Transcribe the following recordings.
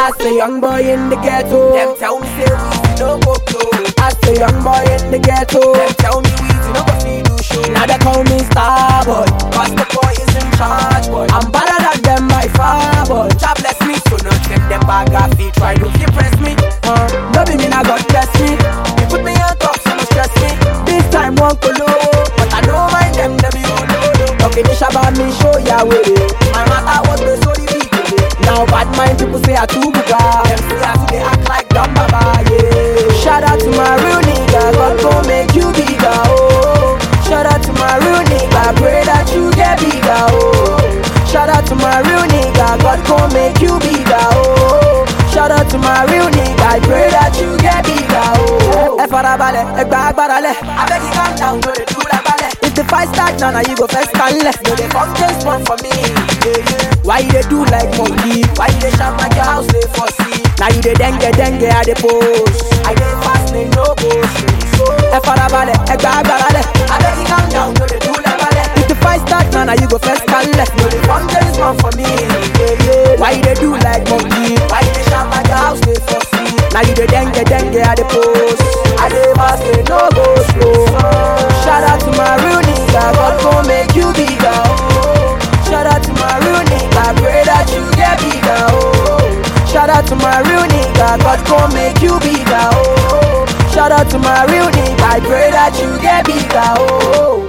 As a young boy in the ghetto, Them tell me say we no go blow. as a young boy in the ghetto, Them tell me we no go see do show. now they call me star boy. Cause the boy is in charge, boy. I'm better than them by far boy. God bless me, so not them bag of feet. Try to impress me. No be me now God bless me. You put me on top, so no stress me. This time won't go low, But I don't mind them you know. okay, this about me show ya way. My matter was the story people. Now bad mind people say I too buga. Them say I they act like dumb baba, yeah. Shout out to my real nigga, God gon' make you bigger, oh. Shout out to my real nigga, pray that you get bigger, oh. Shout out to my real nigga, God gon' make you bigger, oh. Shout out to my real nigga, I pray that you get bigger, oh. Ẹ farabalẹ̀, ẹ gba agbára lẹ̀. I beg you calm down, no they do like ballet. If the fight start now, now you go first and left. No they come just one for me, yeah, yeah. Why you dey do like monkey? Why you dey shout like your house they for see? Now you dey dengue at the post. I dey fast, they no go straight. So Ẹ farabalẹ̀, ẹ gba agbára lẹ̀. I beg you calm down, no they do like ballet. If the fight start now, now you go first and left. No they come just one for me, yeah, yeah. Why you dey do like monkey? Why you dey shout like your house they for see? Now you dey dengue at the post. I dey fast, they no go slow. Shout out to my real nigga, God gon' make you bigger, oh. Shout out to my real nigga, pray that you get bigger, oh. Shout out to my real nigga, God gon' make you bigger, oh. Shout out to my real nigga, I pray that you get bigger, oh.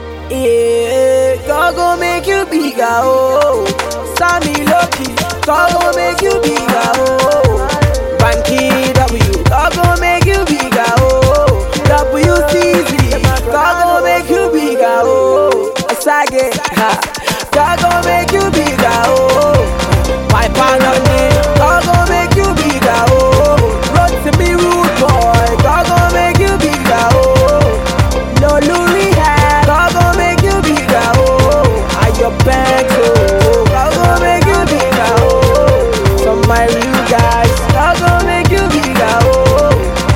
Yeah, God gon' make you bigger, oh. Sammy Loki, God gon' make you bigger, oh. Banky W, God gon' make you bigger, oh. WCZ, God gon' make you bigger, oh. Asage, ha, God gon' make you bigger, oh. My panoni, God gon' make you bigger, oh. Run to me rude boy, God gon' make you bigger, oh. No Rehab, God gon' make you bigger, oh. Are your banks, oh. God gon' make you bigger, oh. Some my real guys, God gon' make you bigger, oh.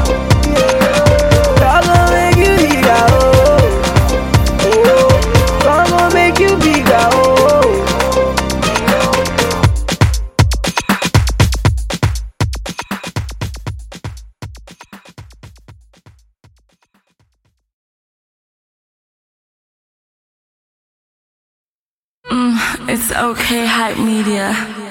God gon' make you bigger, oh. Oh, God gon' make you bigger, oh. It's okay, hype media.